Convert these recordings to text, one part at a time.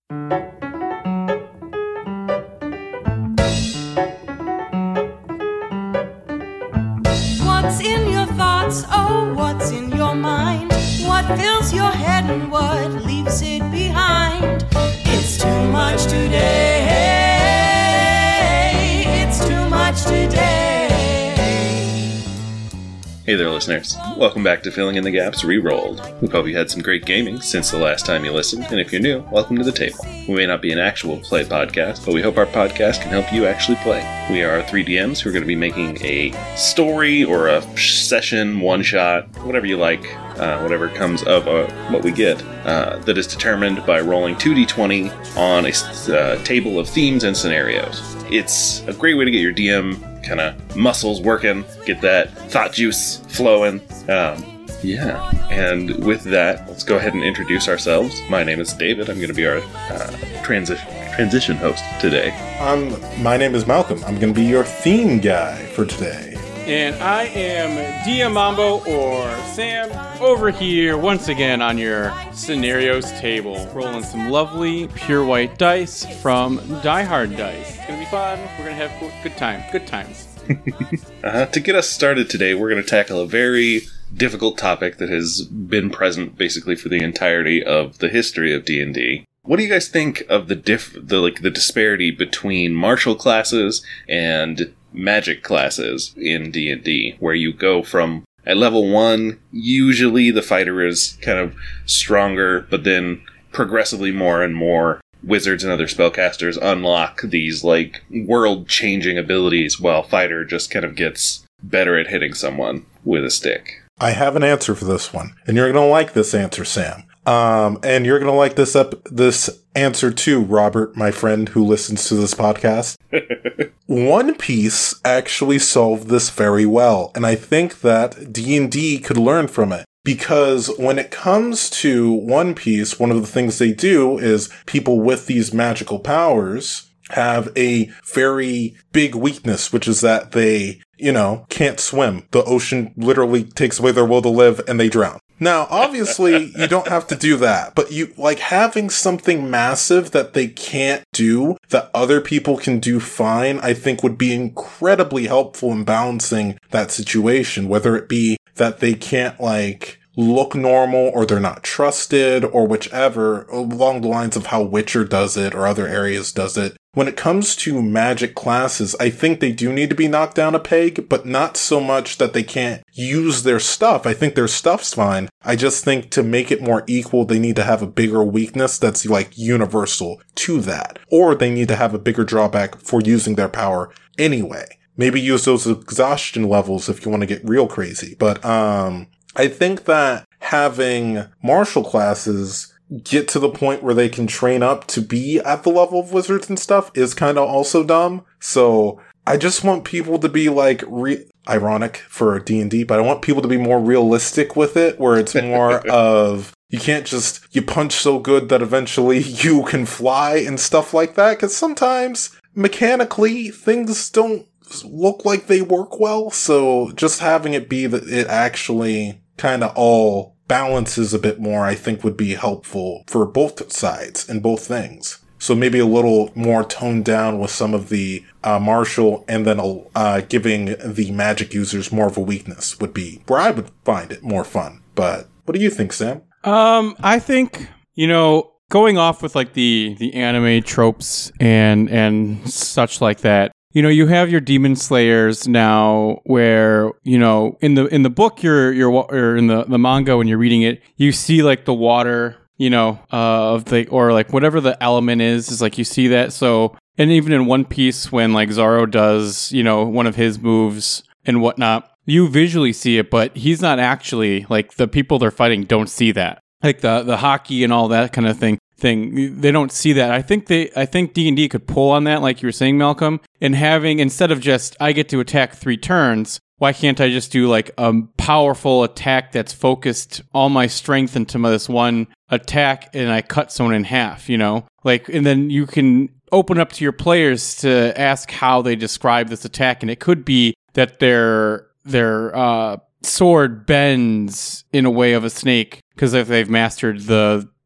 What's in your thoughts? Oh, what's in your mind? What fills your head and what leaves it behind? It's too much today. It's too much today. Hey there, listeners. Welcome back to Filling in the Gaps Rerolled. We hope you had some great gaming since the last time you listened, and if you're new, welcome to the table. We may not be an actual play podcast, but we hope our podcast can help you actually play. We are 3 DMs who are going to be making a story or a session, one-shot, whatever you like, whatever comes of what we get, that is determined by rolling 2d20 on a table of themes and scenarios. It's a great way to get your DM kind of muscles working, get that thought juice flowing. And with that, let's go ahead and introduce ourselves. My name is David. I'm going to be our transition host today. My name is Malcolm. I'm going to be your theme guy for today. And I am DM Mambo, or Sam, over here once again on your scenarios table, rolling some lovely pure white dice from Die Hard Dice. It's gonna be fun. We're gonna have good times. To get us started today, we're going to tackle a very difficult topic that has been present basically for the entirety of the history of D&D. What do you guys think of the disparity between martial classes and magic classes in D&D, where you go from, at level 1, usually the fighter is kind of stronger, but then progressively more and more wizards and other spellcasters unlock these, world-changing abilities, while fighter just kind of gets better at hitting someone with a stick. I have an answer for this one, and you're going to like this answer, Sam. And you're going to like this answer too, Robert, my friend who listens to this podcast. One Piece actually solved this very well, and I think that D&D could learn from it. Because when it comes to One Piece, one of the things they do is people with these magical powers have a very big weakness, which is that they, can't swim. The ocean literally takes away their will to live and they drown. Now, obviously, you don't have to do that, but having something massive that they can't do that other people can do fine, I think would be incredibly helpful in balancing that situation, whether it be that they can't, look normal, or they're not trusted, or whichever, along the lines of how Witcher does it, or other areas does it. When it comes to magic classes, I think they do need to be knocked down a peg, but not so much that they can't use their stuff. I think their stuff's fine. I just think to make it more equal, they need to have a bigger weakness that's universal to that. Or they need to have a bigger drawback for using their power anyway. Maybe use those exhaustion levels if you want to get real crazy. But, I think that having martial classes get to the point where they can train up to be at the level of wizards and stuff is kind of also dumb. So I just want people to be ironic for D&D, but I want people to be more realistic with it, where it's more of you can't just, you punch so good that eventually you can fly and stuff like that. Because sometimes mechanically things don't look like they work well. So just having it be that it actually kind of all balances a bit more, I think would be helpful for both sides and both things. So maybe a little more toned down with some of the martial, and then giving the magic users more of a weakness would be where I would find it more fun. But what do you think, Sam? I think, going off with the anime tropes and such like that, you have your demon slayers now, where in the book or in the manga, when you're reading it, you see the water, or whatever the element is you see that. So, and even in One Piece, when Zoro does one of his moves and whatnot, you visually see it, but he's not actually the people they're fighting don't see that, the hockey and all that kind of thing. They don't see that. I think D&D could pull on that, like you were saying, Malcolm, and having, instead of just I get to attack 3 turns, why can't I just do a powerful attack that's focused all my strength into this one attack, and I cut someone in half, and then you can open up to your players to ask how they describe this attack, and it could be that their sword bends in a way of a snake because if they've mastered the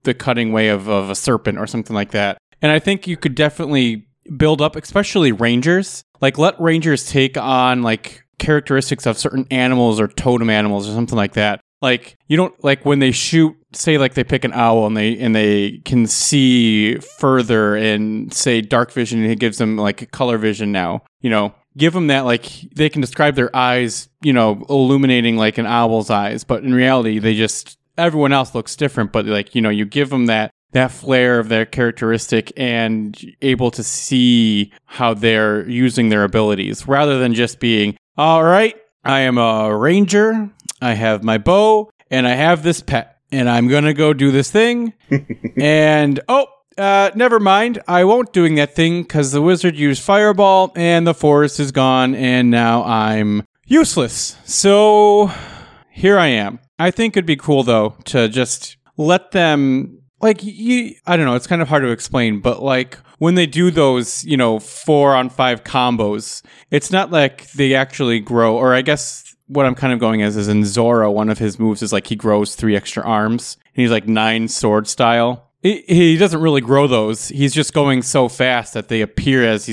the cutting way of a serpent or something like that. And I think you could definitely build up, especially rangers. Like, let rangers take on like characteristics of certain animals or totem animals or something like that. Like, you don't, like, when they shoot, say like they pick an owl and they can see further and say dark vision, and it gives them like a color vision now, you know. Give them that, like, they can describe their eyes, you know, illuminating like an owl's eyes, but in reality, everyone else looks different, but like, you know, you give them that flair of their characteristic and able to see how they're using their abilities, rather than just being, all right, I am a ranger, I have my bow, and I have this pet, and I'm going to go do this thing, and, never mind. I won't doing that thing because the wizard used fireball and the forest is gone and now I'm useless. So here I am. I think it'd be cool though to just let them, like, I don't know, it's kind of hard to explain, but like when they do those, you know, 4-on-5 combos, it's not like they actually grow, or I guess what I'm kind of going as is in Zoro, one of his moves is like he grows 3 extra arms and he's like 9 sword style. He doesn't really grow those. He's just going so fast that they appear as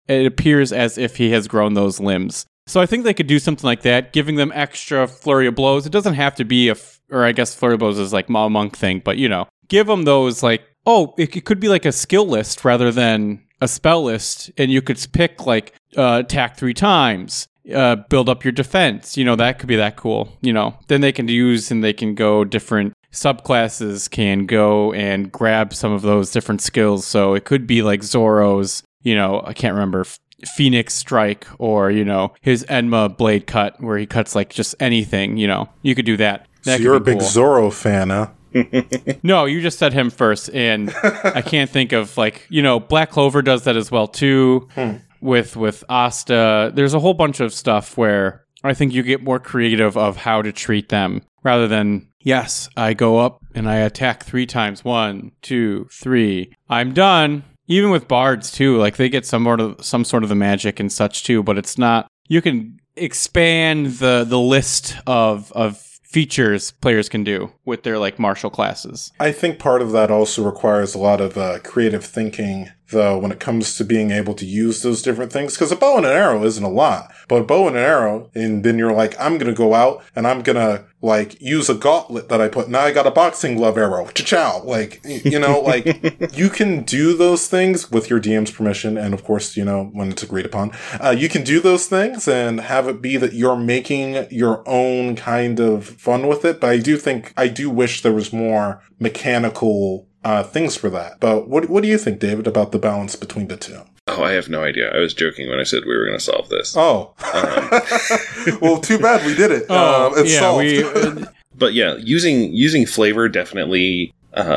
if he has grown those limbs. So I think they could do something like that, giving them extra flurry of blows. It doesn't have to be or I guess flurry of blows is like a monk thing, but you know, give them those like, it could be like a skill list rather than a spell list, and you could pick like attack 3 times, build up your defense. You know, that could be that cool. You know, then they can go different. Subclasses can go and grab some of those different skills. So it could be like Zoro's, you know, I can't remember, Phoenix Strike, or, you know, his Enma Blade Cut, where he cuts like just anything, you know. You could do that. So you're a big cool Zoro fan, huh? No, you just said him first, and I can't think of, like, you know, Black Clover does that as well too. With Asta. There's a whole bunch of stuff where I think you get more creative of how to treat them rather than, yes, I go up and I attack 3 times. 1, 2, 3. I'm done. Even with bards too, like they get some sort of the magic and such too, but it's not. You can expand the list of features players can do with their like martial classes. I think part of that also requires a lot of creative thinking, though, when it comes to being able to use those different things. Because a bow and an arrow isn't a lot, but a bow and an arrow, and then you're like, I'm going to go out and I'm going to like use a gauntlet that I put. Now I got a boxing glove arrow. Cha-chow. Like, you know, like you can do those things with your DM's permission. And of course, you know, when it's agreed upon, you can do those things and have it be that you're making your own kind of fun with it. But I do wish there was more mechanical things for that. But what do you think, David, about the balance between the two? Oh, I have no idea. I was joking when I said we were going to solve this. Oh. Well, too bad we did it. It's solved. But yeah, using flavor definitely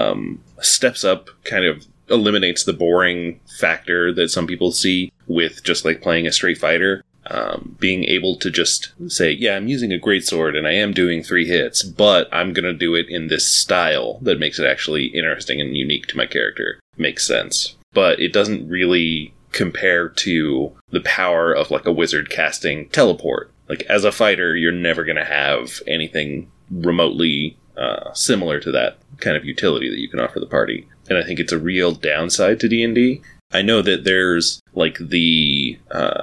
steps up, kind of eliminates the boring factor that some people see with just like playing a straight fighter. Being able to just say, yeah, I'm using a greatsword and I am doing 3 hits, but I'm going to do it in this style that makes it actually interesting and unique to my character. Makes sense. But it doesn't really compare to the power of like a wizard casting teleport. Like as a fighter, you're never going to have anything remotely similar to that kind of utility that you can offer the party. And I think it's a real downside to D&D. I know that there's like the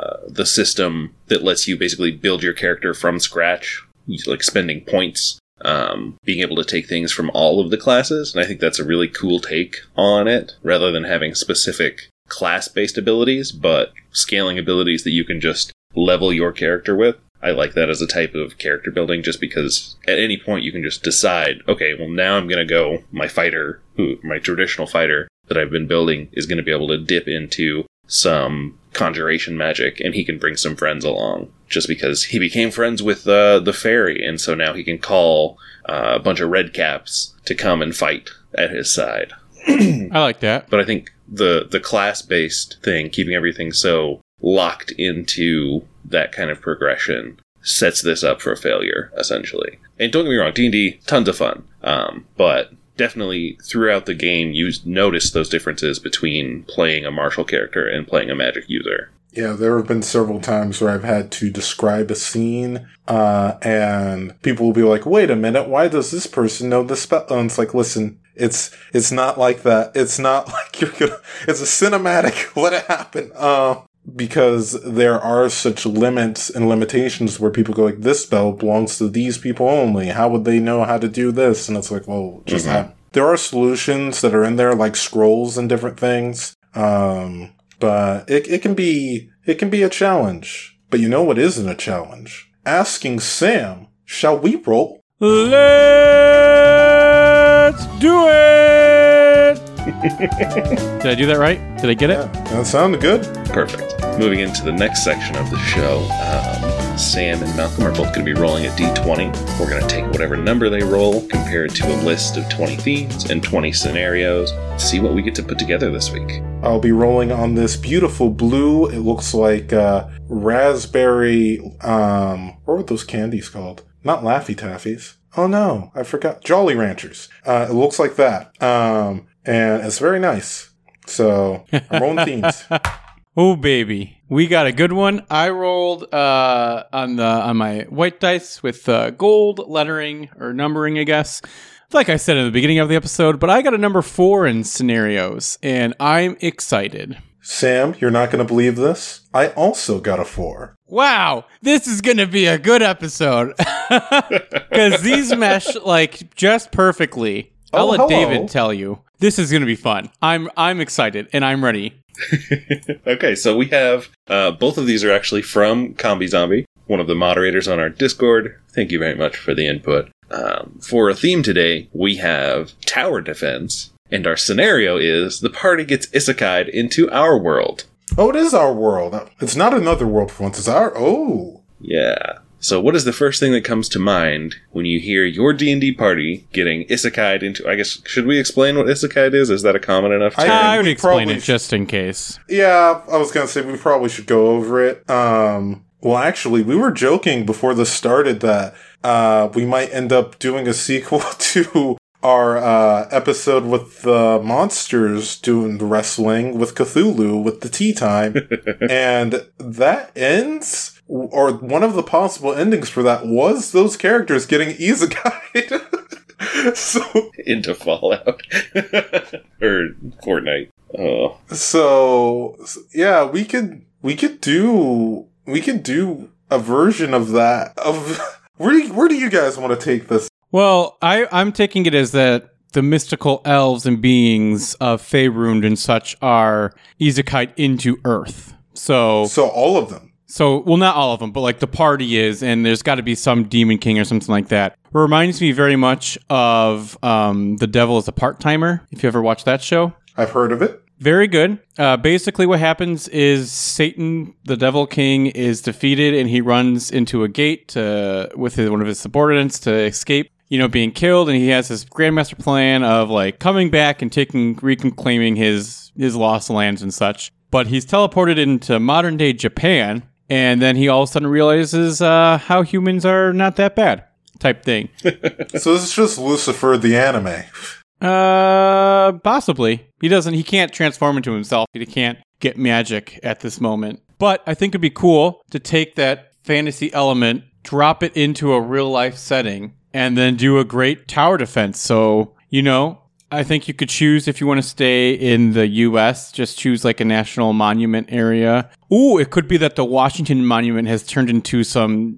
system that lets you basically build your character from scratch, like spending points, being able to take things from all of the classes. And I think that's a really cool take on it, rather than having specific class-based abilities, but scaling abilities that you can just level your character with. I like that as a type of character building, just because at any point you can just decide, okay, well now I'm going to go, my traditional fighter that I've been building is going to be able to dip into some conjuration magic, and he can bring some friends along, just because he became friends with the fairy, and so now he can call a bunch of red caps to come and fight at his side. I like that. But I think the class-based thing, keeping everything so locked into that kind of progression, sets this up for a failure, essentially. And don't get me wrong, D&D, tons of fun. But definitely throughout the game, you notice those differences between playing a martial character and playing a magic user. Yeah, there have been several times where I've had to describe a scene, and people will be like, wait a minute, why does this person know this spell? And it's like, listen, It's not like that. It's not like it's a cinematic, let it happen. Because there are such limits and limitations where people go like, this spell belongs to these people only. How would they know how to do this? And it's like, well, just there are solutions that are in there, like scrolls and different things. But it can be a challenge. But you know what isn't a challenge? Asking Sam, shall we roll? Let's do it! Did I do that right? Did I get it? Yeah, that sounded good. Perfect. Moving into the next section of the show, Sam and Malcolm are both going to be rolling a d20. We're going to take whatever number they roll, compare it to a list of 20 themes and 20 scenarios, see what we get to put together this week. I'll be rolling on this beautiful blue. It looks like raspberry. What were those candies called? Not Laffy Taffies. Oh no, I forgot. Jolly Ranchers. It looks like that. And it's very nice. So I'm rolling themes. Oh baby, we got a good one. I rolled on my white dice with gold lettering or numbering, I guess. Like I said in the beginning of the episode, but I got a number 4 in scenarios, and I'm excited. Sam, you're not going to believe this. I also got a 4. Wow, this is going to be a good episode because these mesh like just perfectly. I'll let David tell you. This is going to be fun. I'm excited and I'm ready. Okay, so we have both of these are actually from Combi Zombie, one of the moderators on our Discord. Thank you very much for the input. For a theme today, we have tower defense, and our scenario is the party gets isekai'd into our world. Oh, it is our world. It's not another world for once. It's our... Oh. Yeah. So what is the first thing that comes to mind when you hear your D&D party getting isekai'd into... I guess, should we explain what isekai is? Is that a common enough term? I would explain it just in case. Yeah, I was going to say we probably should go over it. Well, actually, we were joking before this started that we might end up doing a sequel to our episode with the monsters doing the wrestling with Cthulhu with the tea time. And that ends... Or one of the possible endings for that was those characters getting isekai'd. So into Fallout or Fortnite. Oh, so yeah, we could do a version of that. Of where do you guys want to take this? Well, I'm taking it as that the mystical elves and beings of Faerûn and such are isekai'd into Earth. So all of them. So, well, not all of them, but like the party is, and there's got to be some demon king or something like that. It reminds me very much of The Devil is a Part-Timer, if you ever watched that show. I've heard of it. Very good. Basically what happens is Satan, the Devil King, is defeated, and he runs into a gate with one of his subordinates to escape, being killed, and he has this grandmaster plan of like coming back and reclaiming his lost lands and such. But he's teleported into modern-day Japan, and then he all of a sudden realizes how humans are not that bad, type thing. So this is just Lucifer the anime. Possibly. He can't transform into himself. He can't get magic at this moment. But I think it'd be cool to take that fantasy element, drop it into a real-life setting, and then do a great tower defense. So, I think you could choose if you want to stay in the U.S., just choose like a national monument area. Ooh, it could be that the Washington Monument has turned into some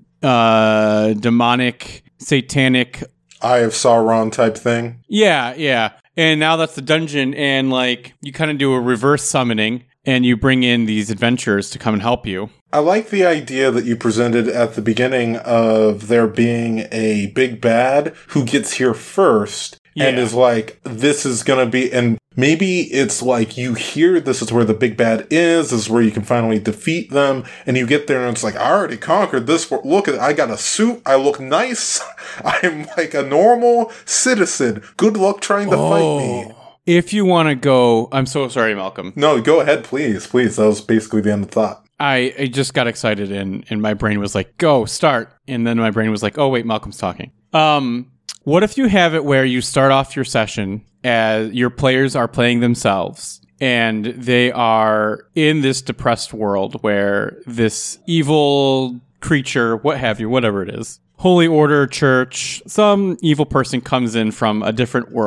demonic, satanic... Eye of Sauron type thing. Yeah. And now that's the dungeon, and like you kind of do a reverse summoning, and you bring in these adventurers to come and help you. I like the idea that you presented at the beginning of there being a big bad who gets here first. Yeah. And is like, this is going to be, and maybe it's like you hear this is where the big bad is, this is where you can finally defeat them, and you get there and it's like, I already conquered this, look at it, I got a suit, I look nice, I'm like a normal citizen, good luck trying to fight me. If you want to go, I'm so sorry, Malcolm. No, go ahead, please, that was basically the end of the thought. I just got excited and my brain was like, go, start, and then my brain was like, oh wait, Malcolm's talking. What if you have it where you start off your session as your players are playing themselves and they are in this depressed world where this evil creature, what have you, whatever it is, Holy Order, church, some evil person comes in from a different world.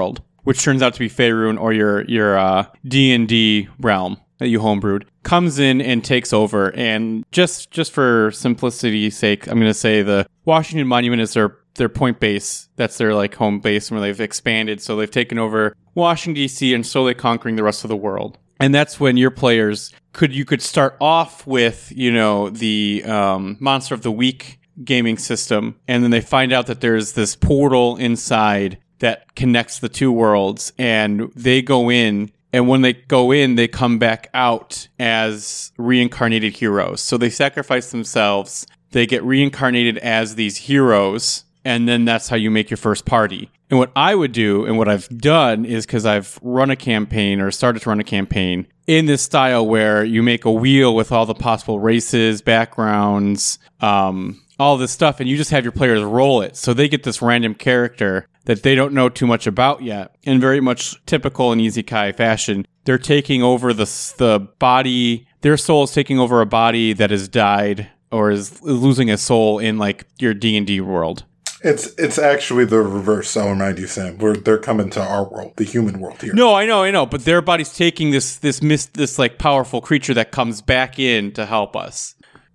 which turns out to be Faerun or your D&D realm that you homebrewed, comes in and takes over. And just for simplicity's sake, I'm going to say the Washington Monument is their point base. That's their like home base where they've expanded. So they've taken over Washington, D.C. and slowly conquering the rest of the world. And that's when your players you could start off with, the Monster of the Week gaming system. And then they find out that there's this portal inside that connects the two worlds. And they go in. And when they go in, they come back out as reincarnated heroes. So they sacrifice themselves. They get reincarnated as these heroes. And then that's how you make your first party. And what I would do, and what I've done, is because I've run a campaign or started to run a campaign in this style where you make a wheel with all the possible races, backgrounds, all this stuff, and you just have your players roll it. So they get this random character that they don't know too much about yet. And very much typical in Isekai fashion, they're taking over the body, their soul is taking over a body that has died or is losing a soul in like your D&D world. It's actually the reverse, I'll remind you, Sam. They're coming to our world, the human world here. No, I know. But their body's taking this like powerful creature that comes back in to help us.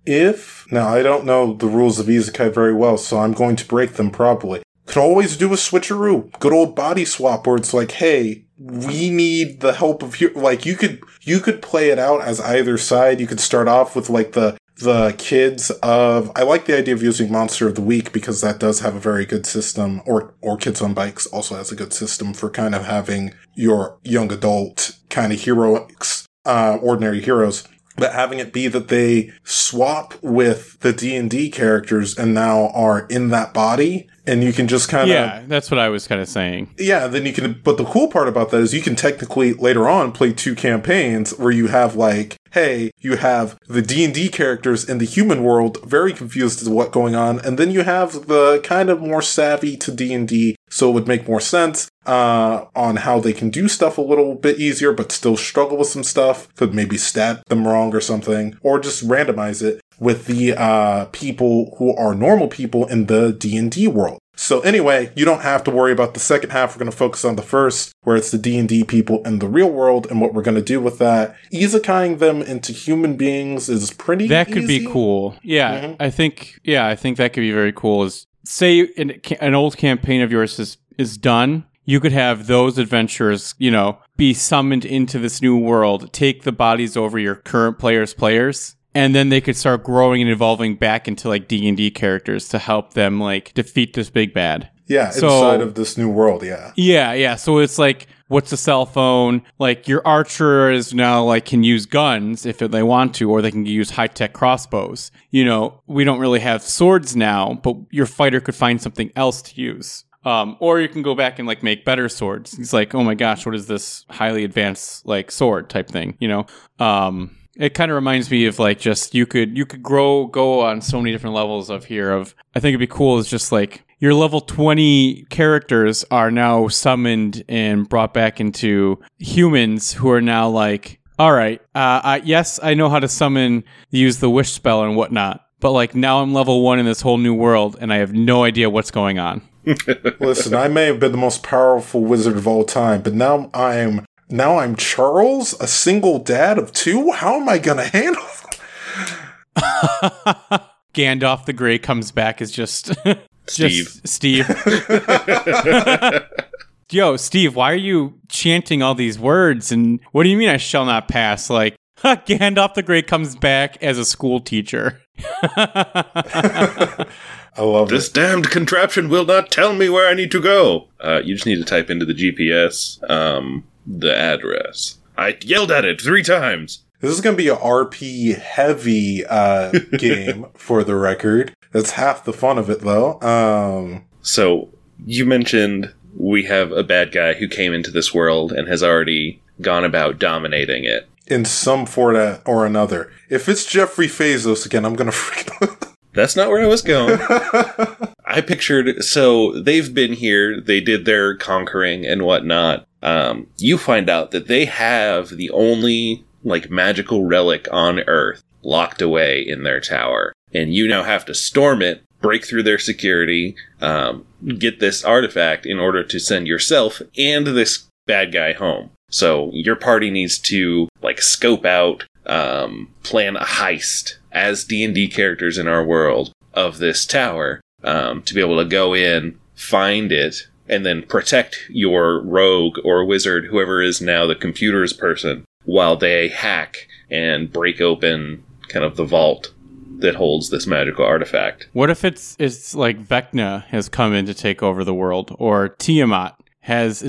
Now I don't know the rules of Isekai very well, so I'm going to break them probably. Could always do a switcheroo. Good old body swap where it's like, hey, we need the help of like you could play it out as either side. You could start off with like the kids of, I like the idea of using Monster of the Week because that does have a very good system, or Kids on Bikes also has a good system for kind of having your young adult kind of heroics, ordinary heroes, but having it be that they swap with the D&D characters and now are in that body. And you can just kind of... Yeah, that's what I was kind of saying. Yeah, then you can... But the cool part about that is you can technically, later on, play two campaigns where you have, like, hey, you have the D&D characters in the human world very confused as to what's going on, and then you have the kind of more savvy to D&D, so it would make more sense on how they can do stuff a little bit easier, but still struggle with some stuff. Could maybe stat them wrong or something, or just randomize it with the people who are normal people in the D&D world. So anyway, you don't have to worry about the second half. We're going to focus on the first, where it's the D&D people in the real world and what we're going to do with that. Isekaiing them into human beings is pretty That could easy. Be cool. Yeah, mm-hmm. I think that could be very cool. Is say an old campaign of yours is done. You could have those adventurers, be summoned into this new world, take the bodies over your current players, and then they could start growing and evolving back into like D&D characters to help them like defeat this big bad. Yeah, inside of this new world, yeah. Yeah. So it's like, what's a cell phone? Like your archer is now like can use guns if they want to, or they can use high-tech crossbows. We don't really have swords now, but your fighter could find something else to use. Or you can go back and like make better swords. It's like, oh my gosh, what is this highly advanced like sword type thing? It kind of reminds me of like just you could go on so many different levels of here. I think it'd be cool is just like your level 20 characters are now summoned and brought back into humans who are now like, all right, yes, I know how to use the wish spell and whatnot, but like now I'm level 1 in this whole new world and I have no idea what's going on. Listen, I may have been the most powerful wizard of all time, but now I'm Charles, a single dad of 2? How am I going to handle Gandalf the Grey comes back as just Steve. Yo, Steve, why are you chanting all these words? And what do you mean I shall not pass? Like, Gandalf the Grey comes back as a school teacher. I love this damned contraption will not tell me where I need to go. You just need to type into the GPS the address. I yelled at it 3 times. This is going to be a RP heavy game for the record. That's half the fun of it, though. So you mentioned we have a bad guy who came into this world and has already gone about dominating it. In some form or another. If it's Jeffrey Bezos again, I'm going to freak. That's not where I was going. I pictured, so they've been here, they did their conquering and whatnot. You find out that they have the only, like, magical relic on Earth locked away in their tower. And you now have to storm it, break through their security, get this artifact in order to send yourself and this bad guy home. So your party needs to scope out, plan a heist as D&D characters in our world of this tower, to be able to go in, find it, and then protect your rogue or wizard, whoever is now the computer's person, while they hack and break open kind of the vault that holds this magical artifact. What if it's like Vecna has come in to take over the world, or Tiamat has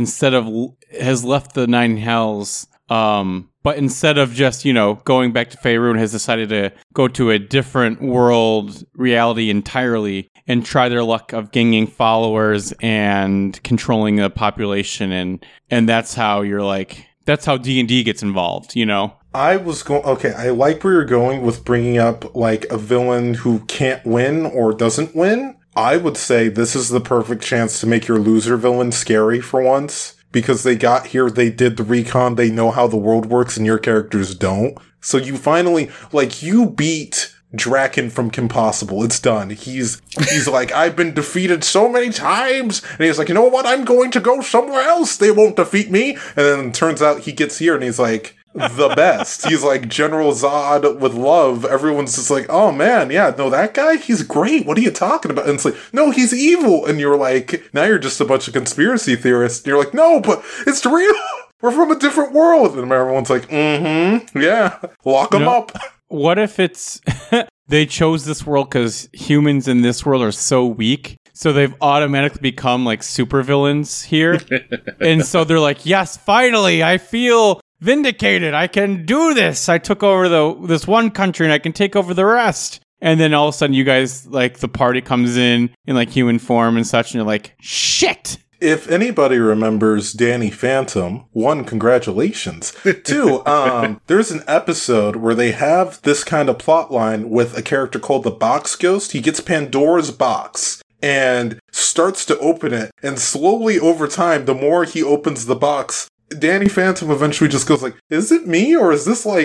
left the Nine Hells, but instead of just, going back to Faerun, has decided to go to a different world reality entirely and try their luck of gaining followers and controlling the population, and that's how that's how D&D gets involved, I like where you're going with bringing up a villain who can't win or doesn't win. I would say this is the perfect chance to make your loser villain scary for once, because they got here, they did the recon, they know how the world works, and your characters don't. So you finally, you beat Draken from Kimpossible. It's done. He's like, I've been defeated so many times, and he's like, you know what? I'm going to go somewhere else. They won't defeat me. And then it turns out he gets here, and he's like, the best. He's like General Zod with love. Everyone's just like, oh man, yeah, no, that guy, he's great. What are you talking about? And it's like, no, he's evil. And you're like, now you're just a bunch of conspiracy theorists. And you're like, no, but it's real. We're from a different world. And everyone's like, yeah, lock them up. What if it's they chose this world because humans in this world are so weak, so they've automatically become supervillains here, and so they're like, yes, finally, I feel vindicated. I can do this. I took over this one country, and I can take over the rest. And then all of a sudden, you guys, the party comes in human form and such, and you're like, shit. If anybody remembers Danny Phantom, 1, congratulations. 2, there's an episode where they have this kind of plot line with a character called the Box Ghost. He gets Pandora's box and starts to open it. And slowly over time, the more he opens the box, Danny Phantom eventually just goes is it me? Or is this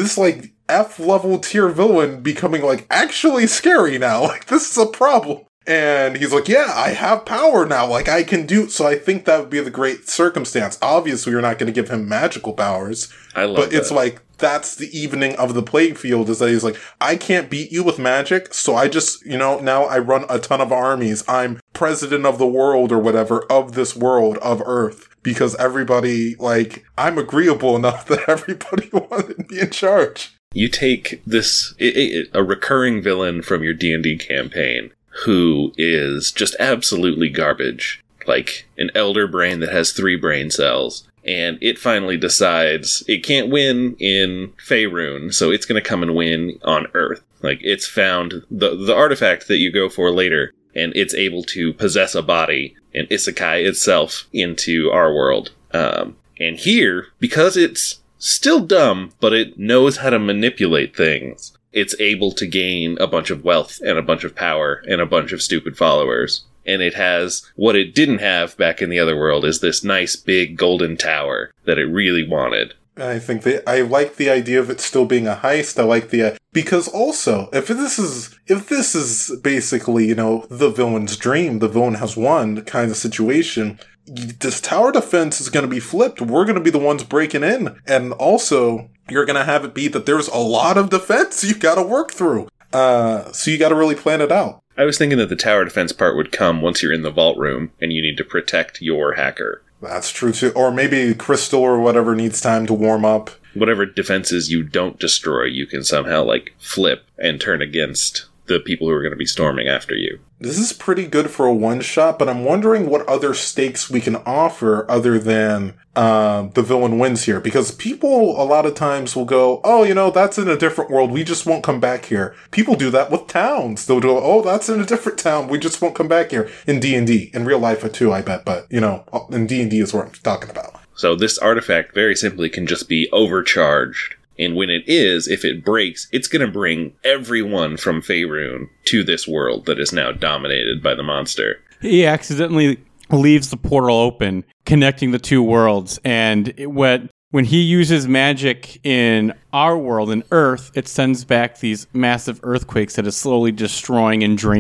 F-level tier villain becoming actually scary now? This is a problem. And he's like, yeah, I have power now. I can do... So I think that would be the great circumstance. Obviously, you're not going to give him magical powers. I love But it's that's the evening of the playing field, is that he's like, I can't beat you with magic, so I just, now I run a ton of armies. I'm president of the world or whatever, of this world, of Earth. Because everybody, I'm agreeable enough that everybody wanted me in charge. You take this, a recurring villain from your D&D campaign, who is just absolutely garbage, like an elder brain that has 3 brain cells, and it finally decides it can't win in Faerun, so it's going to come and win on Earth. It's found the artifact that you go for later, and it's able to possess a body and isekai itself into our world. And here, because it's still dumb, but it knows how to manipulate things, it's able to gain a bunch of wealth and a bunch of power and a bunch of stupid followers. And it has what it didn't have back in the other world, is this nice big golden tower that it really wanted. I think I like the idea of it still being a heist. I like because also, if this is basically, the villain's dream, the villain has won kind of situation, this tower defense is going to be flipped. We're going to be the ones breaking in. And also, you're going to have it be that there's a lot of defense you got to work through. So you got to really plan it out. I was thinking that the tower defense part would come once you're in the vault room and you need to protect your hacker. That's true too. Or maybe Crystal or whatever needs time to warm up. Whatever defenses you don't destroy, you can somehow flip and turn against the people who are going to be storming after you. This is pretty good for a one-shot, but I'm wondering what other stakes we can offer other than the villain wins here. Because people a lot of times will go, oh, that's in a different world. We just won't come back here. People do that with towns. They'll go, oh, that's in a different town. We just won't come back here. In D&D. In real life too, I bet. But, in D&D is what I'm talking about. So this artifact very simply can just be overcharged. And when it is, if it breaks, it's going to bring everyone from Faerun to this world that is now dominated by the monster. He accidentally leaves the portal open, connecting the 2 worlds. And when he uses magic in our world, in Earth, it sends back these massive earthquakes that is slowly destroying and draining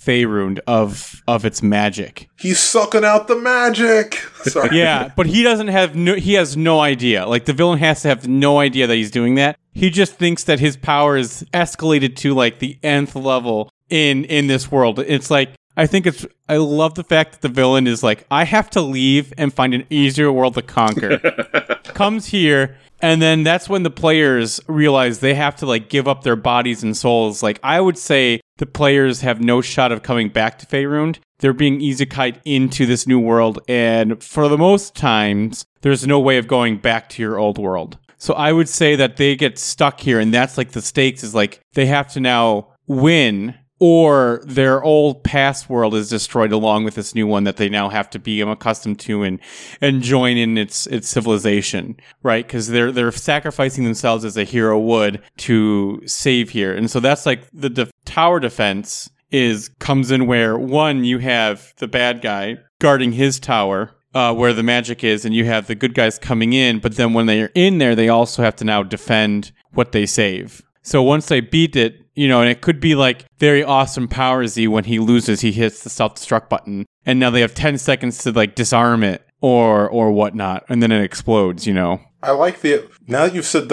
Faerun of its magic. He's sucking out the magic. Sorry. Yeah, but he doesn't have he has no idea. Like, the villain has to have no idea that he's doing that. He just thinks that his power is escalated to like the nth level in this world. It's like, I love the fact that the villain is like, I have to leave and find an easier world to conquer. Comes here, and then that's when the players realize they have to like give up their bodies and souls. Like, I would say the players have no shot of coming back to Faerun. They're being isekai'd into this new world, and for the most times, there's no way of going back to your old world. So I would say that they get stuck here, and that's like the stakes is like they have to now win, or their old past world is destroyed along with this new one that they now have to become accustomed to and join in its civilization, right? Because they're sacrificing themselves as a hero would to save here, and so that's like the tower defense comes in where one, you have the bad guy guarding his tower. Where the magic is, and you have the good guys coming in, but then when they're in there, they also have to now defend what they save. So once they beat it, and it could be like very awesome Power Z when he loses, he hits the self-destruct button, and now they have 10 seconds to like disarm it or whatnot, and then it explodes, I like now that you've said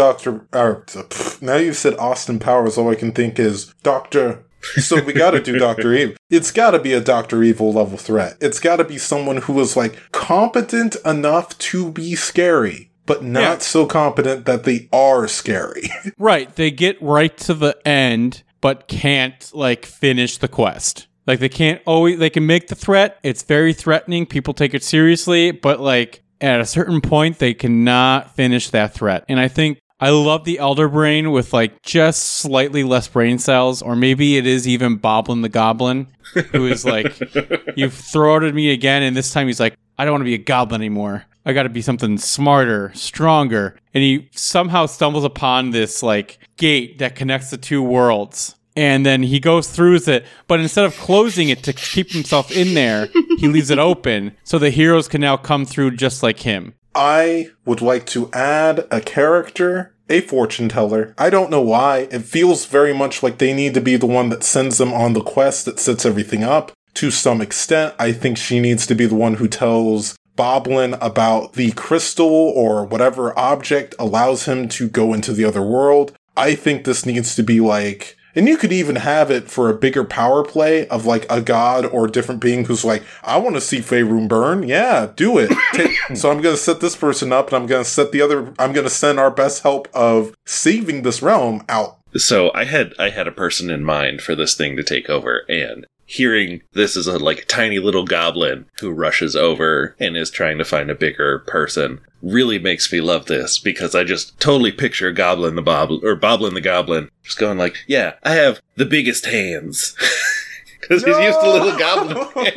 now you've said Austin Powers, all I can think is Dr. So we gotta do Dr. Evil. It's gotta be a Dr. Evil level threat. It's gotta be someone who is like competent enough to be scary, but not so competent that they are scary. Right. They get right to the end, but can't like finish the quest. Like, they can make the threat. It's very threatening. People take it seriously, but like at a certain point, they cannot finish that threat. And I think I love the Elder Brain with like just slightly less brain cells, or maybe it is even Boblin the Goblin, who is like, you've thwarted me again, and this time he's like, I don't want to be a goblin anymore. I got to be something smarter, stronger. And he somehow stumbles upon this like gate that connects the two worlds. And then he goes through it, but instead of closing it to keep himself in there, he leaves it open so the heroes can now come through just like him. I would like to add a character, a fortune teller. I don't know why. It feels very much like they need to be the one that sends them on the quest that sets everything up. To some extent, I think she needs to be the one who tells Boblin about the crystal or whatever object allows him to go into the other world. I think this needs to be like... And you could even have it for a bigger power play of like a god or a different being who's like, I want to see Faerun burn. Yeah, do it. So I'm going to set this person up, and I'm going to send our best help of saving this realm out. So I had a person in mind for this thing to take over, and hearing this is a like tiny little goblin who rushes over and is trying to find a bigger person really makes me love this, because I just totally picture Boblin the Goblin just going like, yeah, I have the biggest hands. Because he's used to little goblin.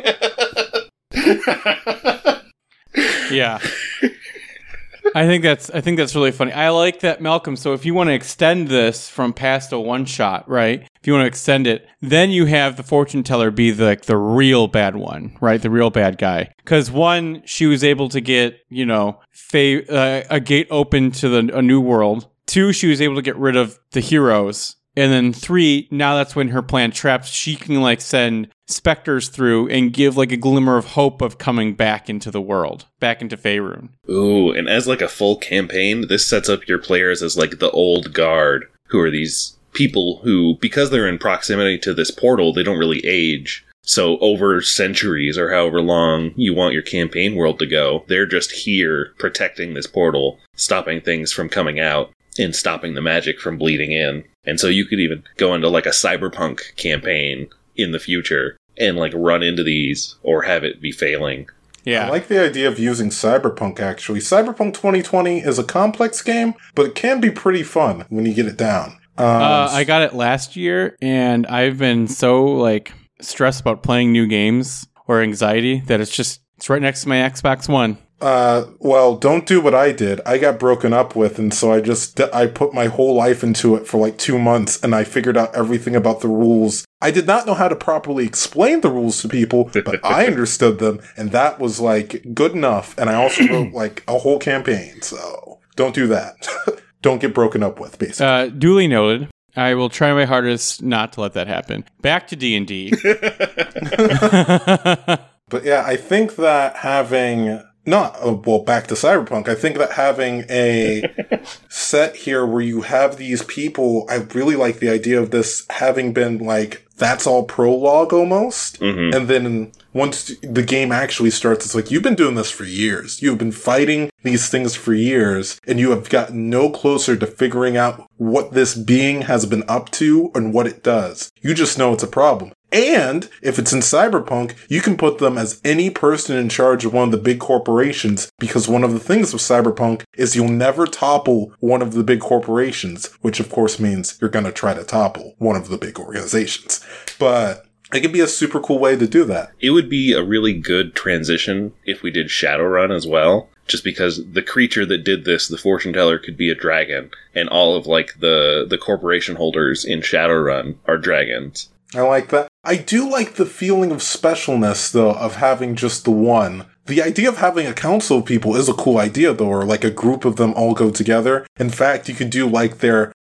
Yeah. I think that's really funny. I like that, Malcolm. So if you want to extend this from past a one shot, right? If you want to extend it, then you have the fortune teller be the real bad one, right? The real bad guy. Because one, she was able to get, a gate open to a new world. Two, she was able to get rid of the heroes. And then three, now that's when her plan traps. She can like send specters through and give like a glimmer of hope of coming back into the world, back into Faerun. Ooh, and as like a full campaign, this sets up your players as like the old guard, who are these people who, because they're in proximity to this portal, they don't really age. So over centuries or however long you want your campaign world to go, they're just here protecting this portal, stopping things from coming out, and stopping the magic from bleeding in. And so you could even go into like a cyberpunk campaign in the future and like run into these or have it be failing. Yeah. I like the idea of using Cyberpunk, actually. Cyberpunk 2020 is a complex game, but it can be pretty fun when you get it down. I got it last year, and I've been so like stressed about playing new games or anxiety that it's right next to my Xbox One. Well, don't do what I did. I got broken up with, and so I put my whole life into it for like 2 months, and I figured out everything about the rules. I did not know how to properly explain the rules to people, but I understood them, and that was like good enough. And I also wrote like a whole campaign, so don't do that. Don't get broken up with, basically. Duly noted. I will try my hardest not to let that happen. Back to D&D. But yeah, I think that having... back to Cyberpunk. I think that having a set here where you have these people, I really like the idea of this having been like, that's all prologue almost. Mm-hmm. And then once the game actually starts, it's like, you've been doing this for years. You've been fighting these things for years, and you have gotten no closer to figuring out what this being has been up to and what it does. You just know it's a problem. And if it's in Cyberpunk, you can put them as any person in charge of one of the big corporations, because one of the things with Cyberpunk is you'll never topple one of the big corporations, which of course means you're going to try to topple one of the big organizations. But it could be a super cool way to do that. It would be a really good transition if we did Shadowrun as well. Just because the creature that did this, the fortune teller, could be a dragon, and all of like the corporation holders in Shadowrun are dragons. I like that. I do like the feeling of specialness, though, of having just the one. The idea of having a council of people is a cool idea, though, or like a group of them all go together. In fact, you could do like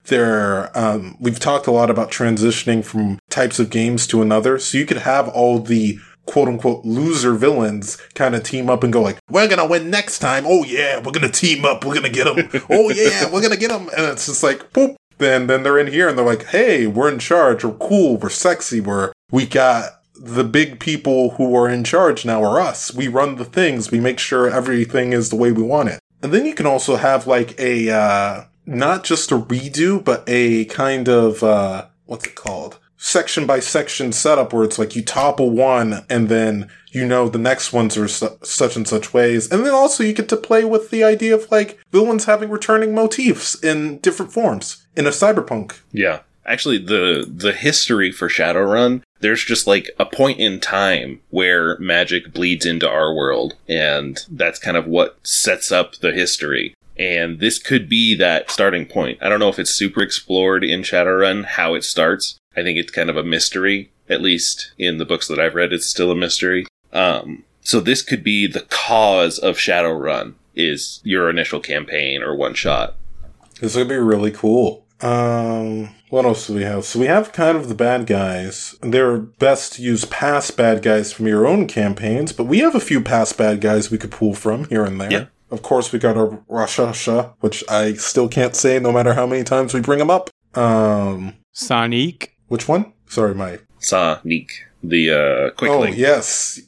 we've talked a lot about transitioning from types of games to another, so you could have all the quote-unquote loser villains kind of team up and go like, we're gonna win next time, oh yeah, we're gonna team up, we're gonna get them, oh yeah, we're gonna get them, and it's just like, boop. Then they're in here and they're like, hey, we're in charge, we're cool, we're sexy, we got the big people who are in charge now are us. We run the things, we make sure everything is the way we want it. And then you can also have like a, not just a redo, but a kind of, what's it called? Section by section setup where it's like you topple one and then you know the next ones are such and such ways. And then also you get to play with the idea of like villains having returning motifs in different forms in a Cyberpunk. Yeah. Actually, the history for Shadowrun, there's just like a point in time where magic bleeds into our world, and that's kind of what sets up the history. And this could be that starting point. I don't know if it's super explored in Shadowrun, how it starts. I think it's kind of a mystery, at least in the books that I've read, it's still a mystery. So this could be the cause of Shadowrun, is your initial campaign or one shot. This would be really cool. What else do we have? So we have kind of the bad guys. They're best to use past bad guys from your own campaigns, but we have a few past bad guys we could pull from here and there. Yeah. Of course, we got our Rashasha, which I still can't say no matter how many times we bring him up. Sonic. Which one? Sorry, my... Sonic, the quick link. Yes.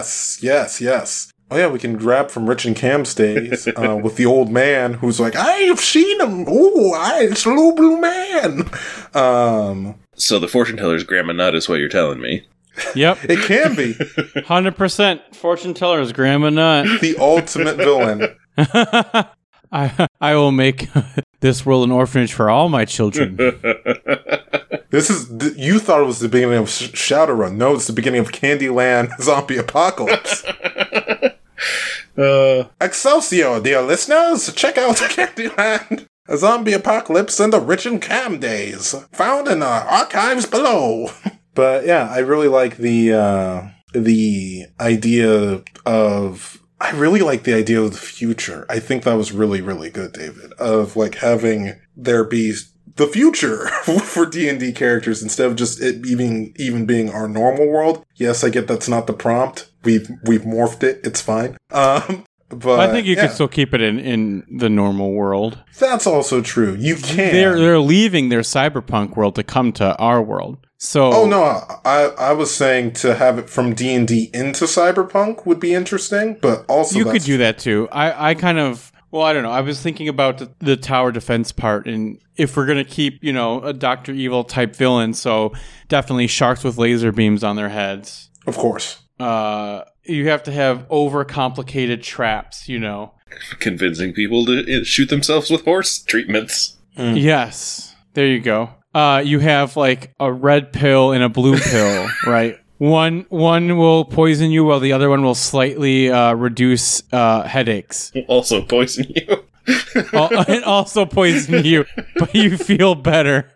Oh yeah, we can grab from Rich and Cam's days with the old man who's like, I've seen him. Oh, it's a little blue man. So the fortune teller's Grandma Nut is what you're telling me. Yep. It can be. 100% fortune teller is Grandma Nut. The ultimate villain. I will make this world an orphanage for all my children. You thought it was the beginning of Shadowrun. No, it's the beginning of Candyland Zombie Apocalypse. Excelsior, dear listeners! Check out Candyland Zombie Apocalypse and the Rich and Cam days, found in the archives below. But yeah, I really like the idea of... I really like the idea of the future. I think that was really, really good, David, of like having there be the future for D&D characters instead of just it even being our normal world. Yes, I get that's not the prompt. We've morphed it. It's fine. But I think you can still keep it in the normal world. That's also true. You can. They're leaving their cyberpunk world to come to our world. So oh no, I was saying to have it from D&D into cyberpunk would be interesting, but also you could do that too. I kind of, well, I don't know. I was thinking about the tower defense part, and if we're gonna keep, a Dr. Evil type villain, so definitely sharks with laser beams on their heads. Of course. You have to have overcomplicated traps, Convincing people to shoot themselves with horse treatments. Mm. Yes. There you go. You have like a red pill and a blue pill, right? One will poison you while the other one will slightly reduce headaches. Also poison you. And also poison you, but you feel better.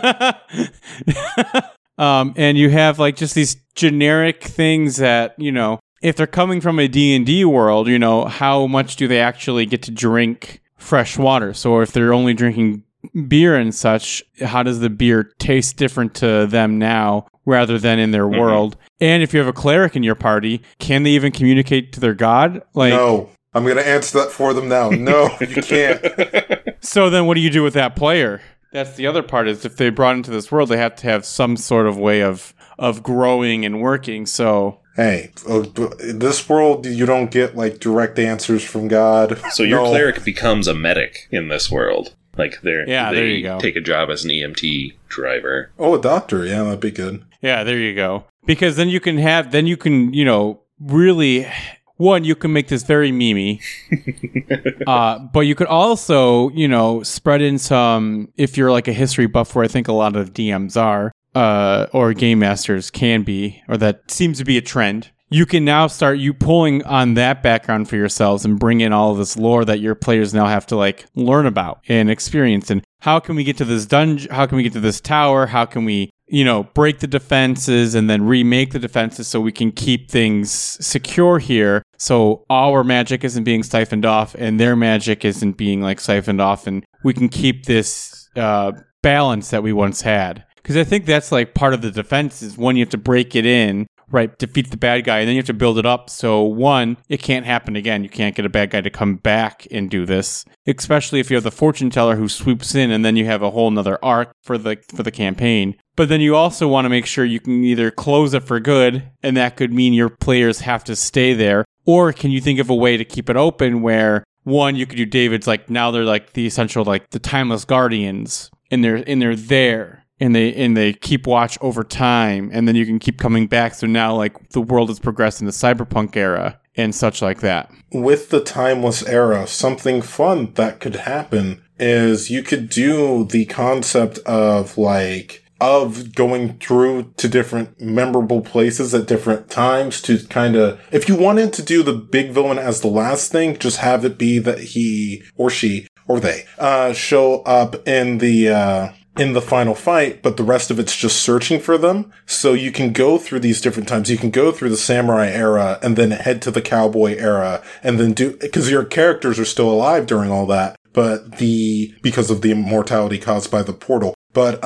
And you have like just these generic things that, if they're coming from a D&D world, how much do they actually get to drink fresh water? So if they're only drinking beer and such, how does the beer taste different to them now rather than in their world? And if you have a cleric in your party, can they even communicate to their god? Like, no. I'm going to answer that for them now. No, you can't. So then what do you do with that player? That's the other part, is if they brought into this world, they have to have some sort of way of growing and working. So hey, in this world, you don't get like direct answers from God. So your cleric becomes a medic in this world. Like there you go. Take a job as an EMT driver. Oh, a doctor. Yeah, that'd be good. Yeah, there you go. Because then you can, really, one, you can make this very memey. But you could also, spread in some, if you're like a history buff, where I think a lot of DMs are, or game masters can be, or that seems to be a trend. You can now start pulling on that background for yourselves and bring in all of this lore that your players now have to like learn about and experience. And how can we get to this dungeon? How can we get to this tower? How can we, break the defenses and then remake the defenses so we can keep things secure here, so our magic isn't being siphoned off and their magic isn't being like siphoned off, and we can keep this balance that we once had. Because I think that's like part of the defense is, one, you have to break it in, right, defeat the bad guy, and then you have to build it up. So one, it can't happen again. You can't get a bad guy to come back and do this, especially if you have the fortune teller who swoops in, and then you have a whole nother arc for the campaign. But then you also want to make sure you can either close it for good, and that could mean your players have to stay there, or can you think of a way to keep it open where, one, you could do David's like, now they're like the essential, like the timeless guardians, and they're there. And they keep watch over time, and then you can keep coming back. So now, like, the world has progressed in the cyberpunk era and such like that. With the timeless era, something fun that could happen is you could do the concept of going through to different memorable places at different times to kind of, if you wanted to do the big villain as the last thing, just have it be that he or she or they show up in the final fight, but the rest of it's just searching for them. So you can go through these different times. You can go through the samurai era and then head to the cowboy era and then because your characters are still alive during all that, but because of the immortality caused by the portal. But,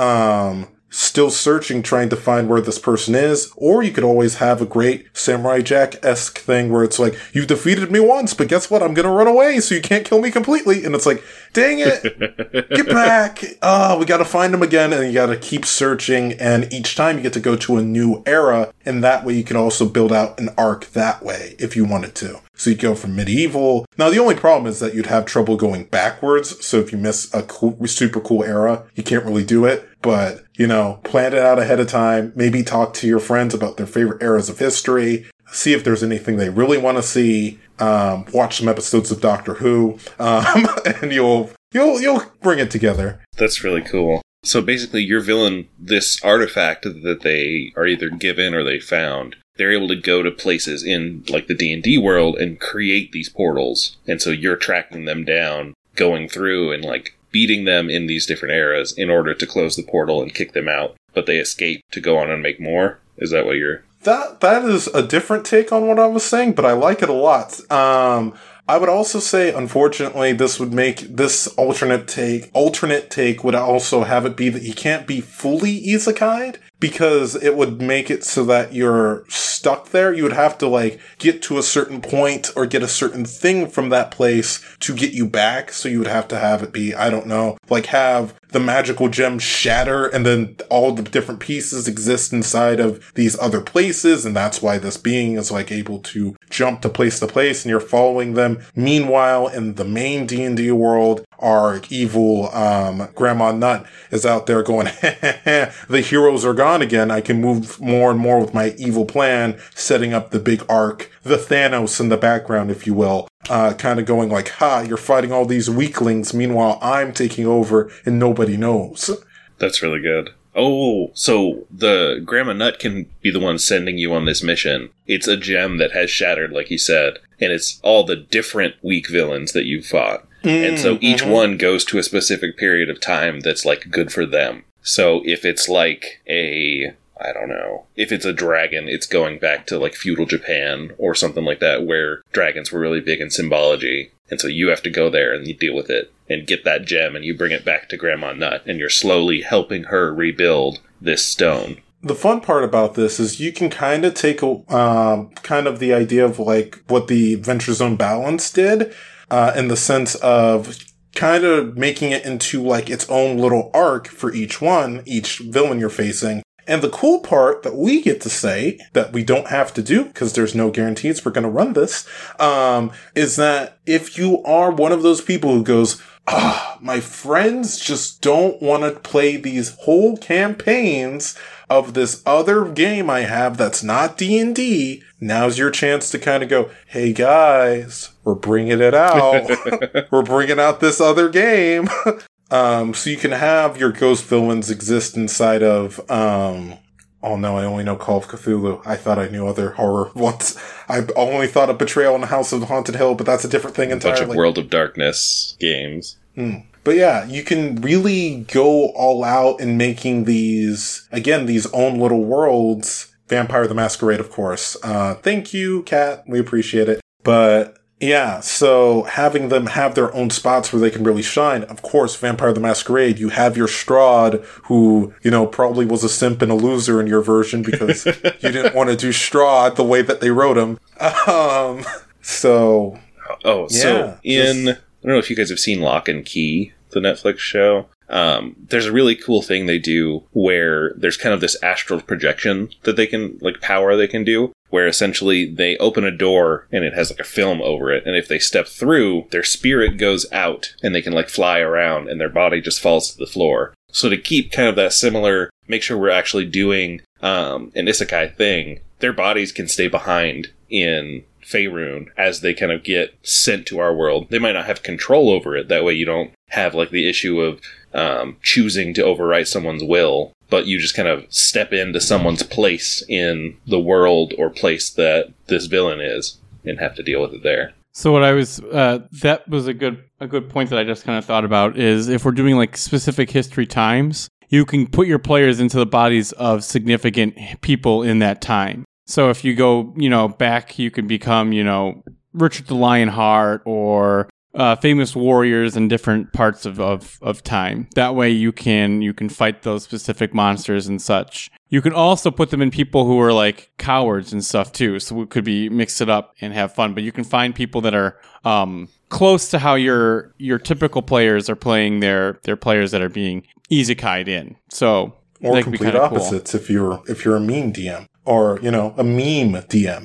still searching, trying to find where this person is. Or you could always have a great Samurai Jack-esque thing where it's like, you've defeated me once, but guess what? I'm gonna run away so you can't kill me completely. And it's like, dang it, get back. We gotta find him again, and you gotta keep searching. And each time you get to go to a new era, and that way you can also build out an arc that way if you wanted to. So you go from medieval. Now, the only problem is that you'd have trouble going backwards. So if you miss a super cool era, you can't really do it. But, plan it out ahead of time. Maybe talk to your friends about their favorite eras of history. See if there's anything they really want to see. Watch some episodes of Doctor Who. And you'll bring it together. That's really cool. So basically, your villain, this artifact that they are either given or they found, they're able to go to places in like the D&D world and create these portals. And so you're tracking them down, going through and like beating them in these different eras in order to close the portal and kick them out. But they escape to go on and make more? Is that what you're... That is a different take on what I was saying, but I like it a lot. I would also say, unfortunately, this would make this alternate take would also have it be that you can't be fully isekai'd, because it would make it so that you're stuck there. You would have to get to a certain point or get a certain thing from that place to get you back. So you would have to have it be, I don't know, have the magical gem shatter and then all the different pieces exist inside of these other places. And that's why this being is able to jump to place and you're following them. Meanwhile, in the main D&D world, our evil Grandma Nut is out there going, the heroes are gone again. I can move more and more with my evil plan, setting up the big arc, the Thanos in the background, if you will, kind of going you're fighting all these weaklings. Meanwhile, I'm taking over and nobody knows. That's really good. Oh, so the Grandma Nut can be the one sending you on this mission. It's a gem that has shattered, like you said, and it's all the different weak villains that you've fought. And so each one goes to a specific period of time that's good for them. So if it's a I don't know. If it's a dragon, it's going back to like feudal Japan or something like that, where dragons were really big in symbology. And so you have to go there and you deal with it and get that gem and you bring it back to Grandma Nut and you're slowly helping her rebuild this stone. The fun part about this is you can kind of take kind of the idea of like what the Adventure Zone Balance did in the sense of kind of making it into like its own little arc for each villain you're facing. And the cool part that we get to say that we don't have to do because there's no guarantees we're going to run this, is that if you are one of those people who goes, my friends just don't want to play these whole campaigns of this other game I have that's not D&D, now's your chance to kind of go, hey guys, we're bringing it out. We're bringing out this other game. So you can have your ghost villains exist inside of, oh no, I only know Call of Cthulhu. I thought I knew other horror ones. I only thought of Betrayal in the House of Haunted Hill, but that's a different thing entirely. A bunch of World of Darkness games. But yeah, you can really go all out in making these own little worlds. Vampire the Masquerade, of course. Thank you, Kat. We appreciate it. But yeah, so having them have their own spots where they can really shine. Of course, Vampire the Masquerade, you have your Strahd, who, probably was a simp and a loser in your version because you didn't want to do Strahd the way that they wrote him. I don't know if you guys have seen Lock and Key, the Netflix show. There's a really cool thing they do where there's kind of this astral projection that they can, like, power they can do, where essentially they open a door and it has like a film over it. And if they step through, their spirit goes out and they can like fly around and their body just falls to the floor. So to keep kind of that similar, make sure we're actually doing an isekai thing, their bodies can stay behind in Faerun as they kind of get sent to our world. They might not have control over it. That way you don't have like the issue of choosing to overwrite someone's will, but you just kind of step into someone's place in the world or place that this villain is and have to deal with it there. So what I was, that was a good point that I just kind of thought about is if we're doing like specific history times, you can put your players into the bodies of significant people in that time. So if you go, back, you can become, Richard the Lionheart or famous warriors in different parts of time. That way you can fight those specific monsters and such. You can also put them in people who are like cowards and stuff too. So it could be mix it up and have fun. But you can find people that are close to how your typical players are playing their players that are being isekai'd in. So or complete opposites cool. if you're a meme DM or a meme DM.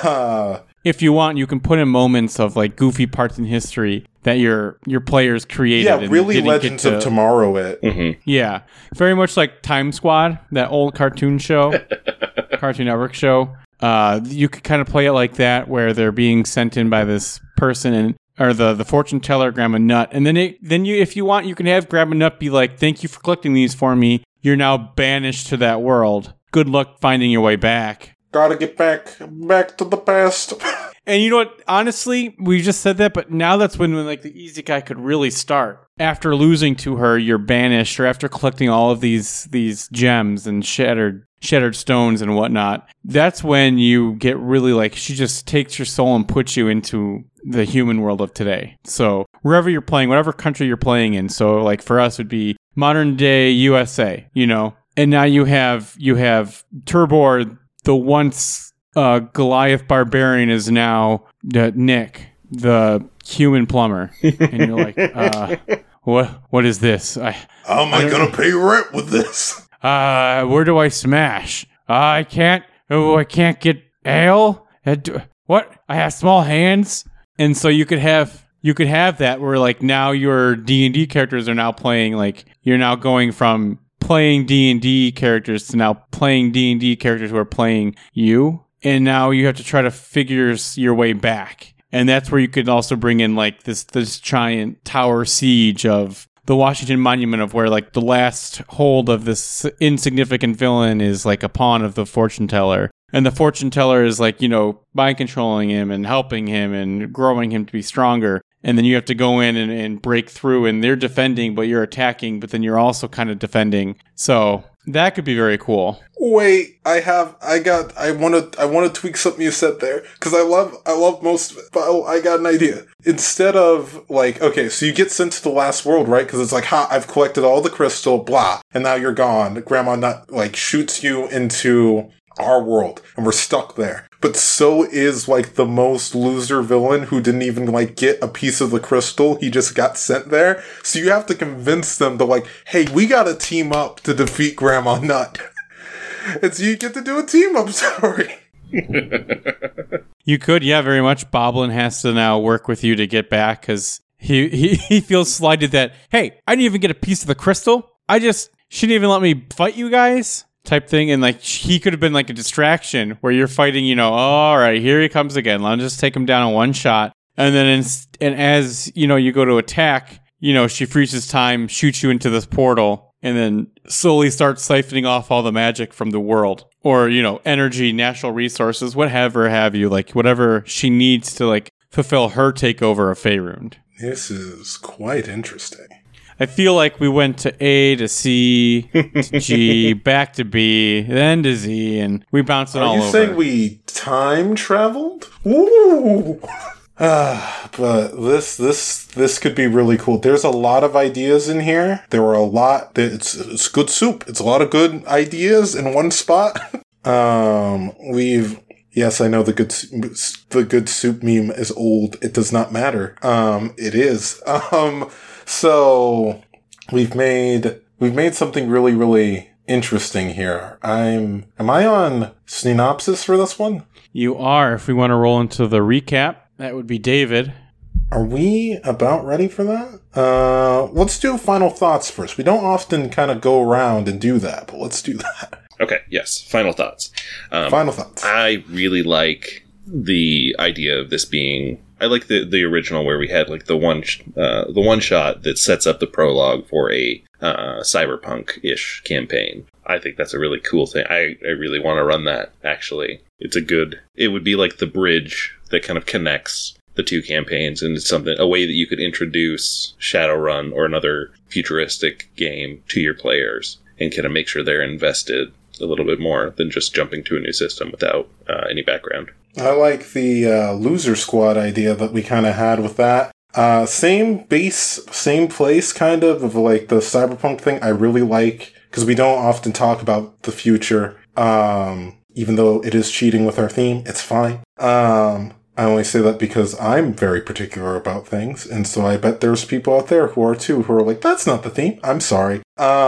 If you want, you can put in moments of like goofy parts in history that your players created. Yeah, really Legends of Tomorrow it. Mm-hmm. Yeah, very much like Time Squad, that old cartoon show, Cartoon Network show. You could kind of play it like that, where they're being sent in by this person or the fortune teller, Grandma Nut, and then if you want, you can have Grandma Nut be like, "Thank you for collecting these for me. You're now banished to that world. Good luck finding your way back." Gotta get back to the past. And you know what? Honestly, we just said that, but now that's when like the isekai could really start. After losing to her, you're banished, or after collecting all of these gems and shattered stones and whatnot. That's when you get really like she just takes your soul and puts you into the human world of today. So wherever you're playing, whatever country you're playing in. So like for us, would be modern day USA. And now you have Turbor. The once Goliath barbarian is now Nick, the human plumber, and you're like, what is this? How am I gonna pay rent with this? Where do I smash? I can't get ale. What? I have small hands, and so you could have that where like now your D&D characters are now playing like you're now going from playing D&D characters to now playing D&D characters who are playing you. And now you have to try to figure your way back. And that's where you could also bring in like this giant tower siege of the Washington Monument, of where like the last hold of this insignificant villain is like a pawn of the fortune teller. And the fortune teller is like, mind controlling him and helping him and growing him to be stronger. And then you have to go in and break through, and they're defending, but you're attacking, but then you're also kind of defending. So That could be very cool. Wait, I want to tweak something you said there, because I love most of it, but I got an idea. Instead of, like, okay, so you get sent to the last world, right? Because it's like, ha, I've collected all the crystal, blah, and now you're gone. Grandma Nut, like, shoots you into our world, and we're stuck there. But so is, like, the most loser villain who didn't even, like, get a piece of the crystal. He just got sent there. So you have to convince them to, like, hey, we gotta team up to defeat Grandma Nut. And so you get to do a team-up story. You could, yeah, very much. Boblin has to now work with you to get back, because he feels slighted that, hey, I didn't even get a piece of the crystal. She didn't even let me fight you guys. Type thing, and like he could have been like a distraction where you're fighting, all right, here he comes again. Let's just take him down in one shot, and then as you go to attack, she freezes time, shoots you into this portal, and then slowly starts siphoning off all the magic from the world, or energy, natural resources, whatever have you, like whatever she needs to like fulfill her takeover of Faerûn. This is quite interesting. I feel like we went to A to C to G, back to B, then to Z, and we bounced it all over. Are you saying we time traveled? Ooh! But this could be really cool. There's a lot of ideas in here. There were a lot. It's good soup. It's a lot of good ideas in one spot. Yes, I know the good soup meme is old. It does not matter. It is. So we've made something really, really interesting here. Am I on synopsis for this one? You are. If we want to roll into the recap, that would be David. Are we about ready for that? Let's do final thoughts first. We don't often kind of go around and do that, but let's do that. Okay, yes. Final thoughts. Final thoughts. I really like the idea of this being... I like the original where we had like the one shot that sets up the prologue for a cyberpunk-ish campaign. I think that's a really cool thing. I really want to run that, actually. It would be like the bridge that kind of connects the two campaigns, and it's a way that you could introduce Shadowrun or another futuristic game to your players and kind of make sure they're invested a little bit more than just jumping to a new system without any background. I like the loser squad idea that we kind of had with that. Same base, same place kind of like the cyberpunk thing. I really like, because we don't often talk about the future. Even though it is cheating with our theme, it's fine. I only say that because I'm very particular about things, and so I bet there's people out there who are too, who are like, that's not the theme. I'm sorry.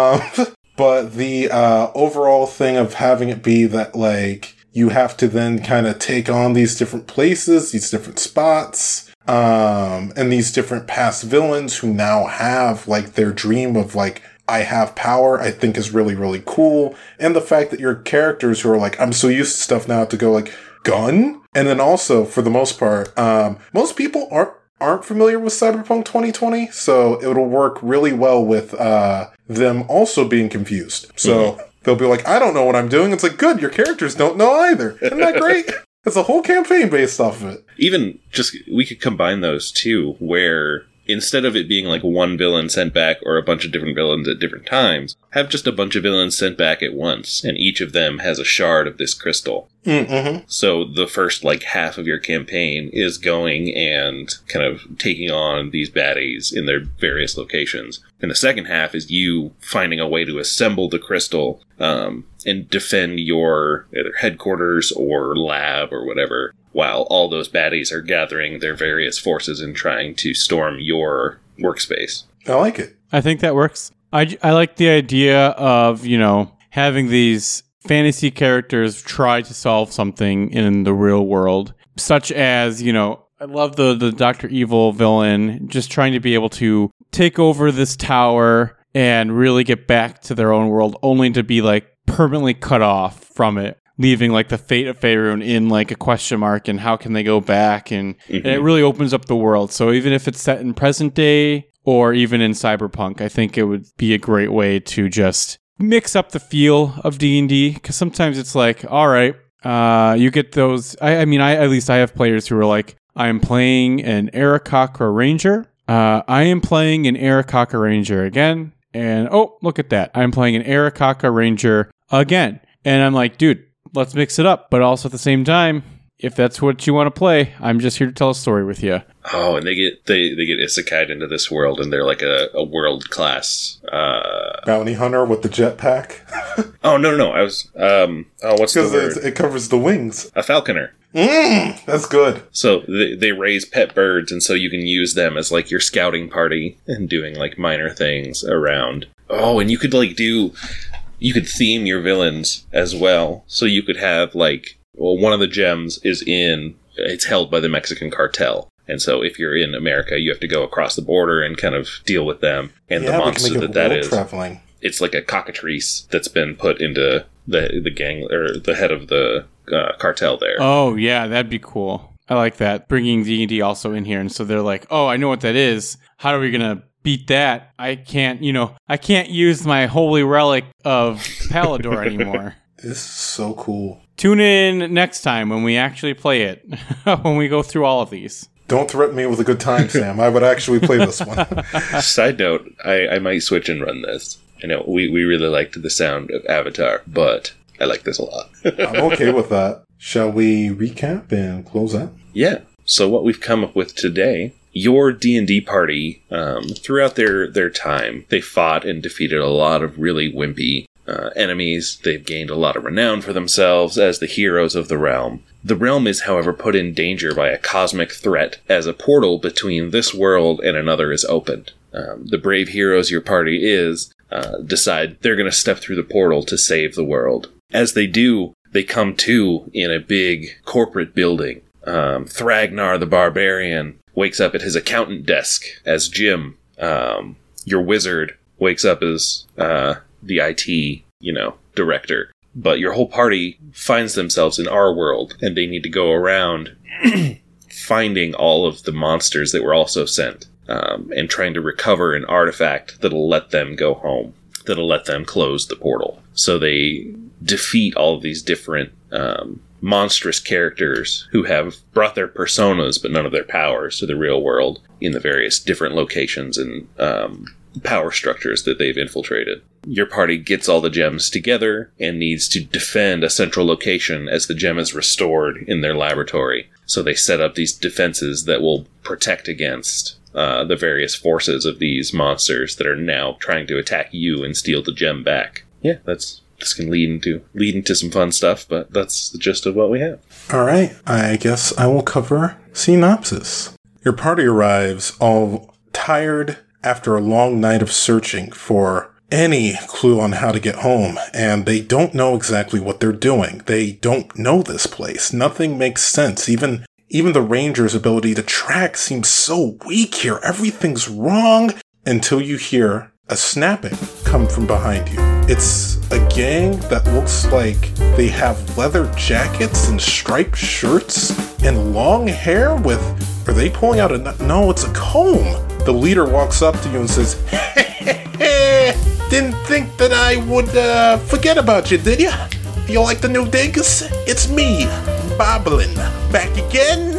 But the overall thing of having it be that, like, you have to then kind of take on these different places, these different spots, and these different past villains who now have, like, their dream of, like, I have power, I think is really, really cool. And the fact that your characters who are like, I'm so used to stuff now, to go like, gun? And then also, for the most part, most people aren't familiar with Cyberpunk 2020, so it'll work really well with them also being confused. So they'll be like, I don't know what I'm doing. It's like, good, your characters don't know either. Isn't that great? It's a whole campaign based off of it. Even just, we could combine those too, where instead of it being like one villain sent back or a bunch of different villains at different times, have just a bunch of villains sent back at once, and each of them has a shard of this crystal. Mm-hmm. So the first like half of your campaign is going and kind of taking on these baddies in their various locations. And the second half is you finding a way to assemble the crystal and defend your either headquarters or lab or whatever, while all those baddies are gathering their various forces and trying to storm your workspace. I like it. I think that works. I like the idea of, having these fantasy characters try to solve something in the real world, such as, I love the Dr. Evil villain just trying to be able to take over this tower and really get back to their own world, only to be like permanently cut off from it, leaving like the fate of Faerûn in like a question mark, and how can they go back, and it really opens up the world. So even if it's set in present day or even in cyberpunk, I think it would be a great way to just mix up the feel of D&D, because sometimes it's like, all right, you get those. I have players who are like, I am playing an Aarakocra Ranger. I am playing an Aarakocra Ranger again. And oh, look at that. I'm playing an Arakaka Ranger again. And I'm like, dude, let's mix it up. But also at the same time, if that's what you want to play, I'm just here to tell a story with you. Oh, and they get isekai'd into this world, and they're like a world class bounty hunter with the jetpack. Oh no! I was what's the word? It covers the wings. A falconer. That's good. So they raise pet birds, and so you can use them as like your scouting party and doing like minor things around. Oh, and you could theme your villains as well. So you could have like, well, one of the gems it's held by the Mexican cartel. And so if you're in America, you have to go across the border and kind of deal with them. And the monster that is, traveling. It's like a cockatrice that's been put into the gang, or the head of the cartel there. Oh, yeah, that'd be cool. I like that. Bringing D&D also in here. And so they're like, oh, I know what that is. How are we going to beat that? I can't use my holy relic of Palador anymore. This is so cool. Tune in next time when we actually play it, when we go through all of these. Don't threaten me with a good time, Sam. I would actually play this one. Side note, I might switch and run this. I know we really liked the sound of Avatar, but I like this a lot. I'm okay with that. Shall we recap and close out? Yeah. So what we've come up with today, your D&D party, throughout their time, they fought and defeated a lot of really wimpy enemies. They've gained a lot of renown for themselves as the heroes of the realm. The realm is, however, put in danger by a cosmic threat as a portal between this world and another is opened. The brave heroes your party decide they're going to step through the portal to save the world. As they do, they come to in a big corporate building. Thragnar the Barbarian wakes up at his accountant desk as Jim. Your wizard wakes up as the IT, director. But your whole party finds themselves in our world, and they need to go around finding all of the monsters that were also sent, and trying to recover an artifact that'll let them go home, that'll let them close the portal. So they defeat all of these different monstrous characters who have brought their personas but none of their powers to the real world in the various different locations and power structures that they've infiltrated. Your party gets all the gems together and needs to defend a central location as the gem is restored in their laboratory. So they set up these defenses that will protect against the various forces of these monsters that are now trying to attack you and steal the gem back. Yeah, this can lead into some fun stuff, but that's the gist of what we have. All right, I guess I will cover synopsis. Your party arrives all tired after a long night of searching for any clue on how to get home, and they don't know exactly what they're doing. They don't know this place. Nothing makes sense. Even the ranger's ability to track seems so weak here. Everything's wrong until you hear a snapping come from behind you. It's a gang that looks like they have leather jackets and striped shirts and long hair are they pulling out no, it's a comb. The leader walks up to you and says, didn't think that I would forget about you, did you? You like the new digs? It's me, Boblin, back again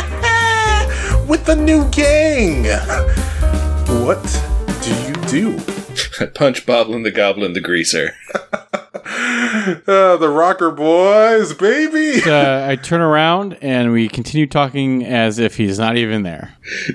with the new gang. What do you do? I punch Boblin the Goblin the Greaser. The rocker boys, baby! I turn around and we continue talking as if he's not even there.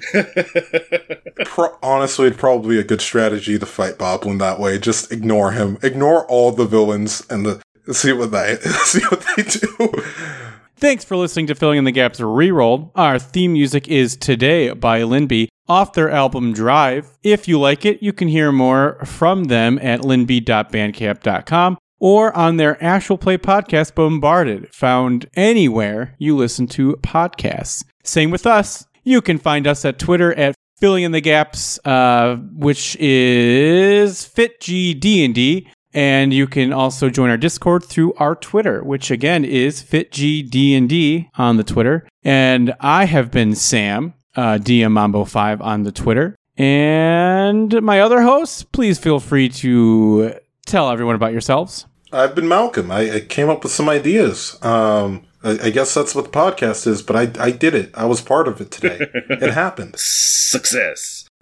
Honestly, it'd probably be a good strategy to fight Boblin that way. Just ignore him. Ignore all the villains and see what they do. Thanks for listening to Filling in the Gaps Rerolled. Our theme music is Today by Linby, off their album Drive. If you like it, you can hear more from them at linby.bandcamp.com or on their actual play podcast, Bombarded, found anywhere you listen to podcasts. Same with us. You can find us at Twitter at Filling in the Gaps, which is FitGDND. And you can also join our Discord through our Twitter, which again is FitGDND on the Twitter. And I have been Sam, DMambo5 on the Twitter. And my other hosts, please feel free to tell everyone about yourselves. I've been Malcolm. I came up with some ideas. I guess that's what the podcast is, but I did it. I was part of it today. It happened. Success.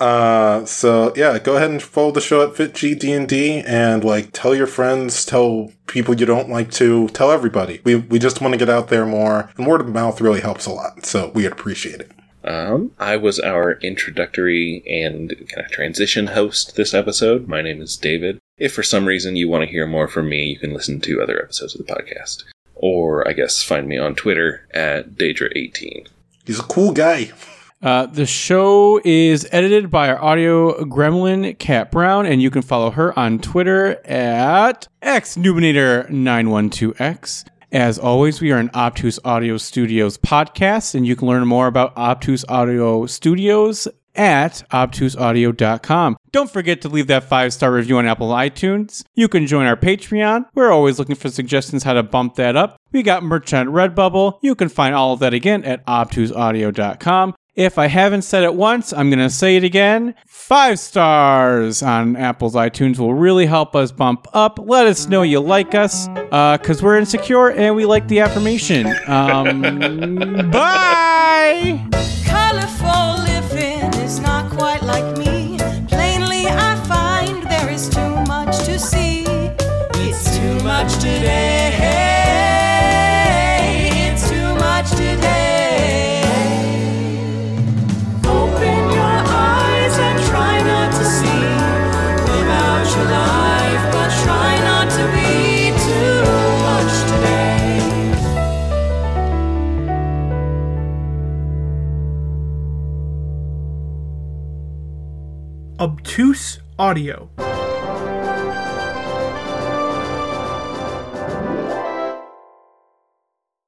So yeah, go ahead and follow the show at FitGDND and like tell your friends, tell people you don't like to, tell everybody. We just want to get out there more, and word of mouth really helps a lot. So we appreciate it. I was our introductory and kind of transition host this episode. My name is David. If for some reason you want to hear more from me, you can listen to other episodes of the podcast. Or, I guess, find me on Twitter at Daedra18. He's a cool guy. The show is edited by our audio gremlin, Kat Brown, and you can follow her on Twitter at xnubinator912x. As always, we are an Obtuse Audio Studios podcast, and you can learn more about Obtuse Audio Studios at obtuseaudio.com. Don't forget to leave that 5-star review on Apple iTunes. You can join our Patreon. We're always looking for suggestions how to bump that up. We got merch on Redbubble. You can find all of that again at obtuseaudio.com. If I haven't said it once, I'm going to say it again. 5 stars on Apple's iTunes will really help us bump up. Let us know you like us, because we're insecure and we like the affirmation. Bye! Colorful living is not quite like me. Plainly, I find there is too much to see. It's too much today. It's too much today. Open your eyes and try not to see. Live out your life, but try not to be too much today. Obtuse Audio.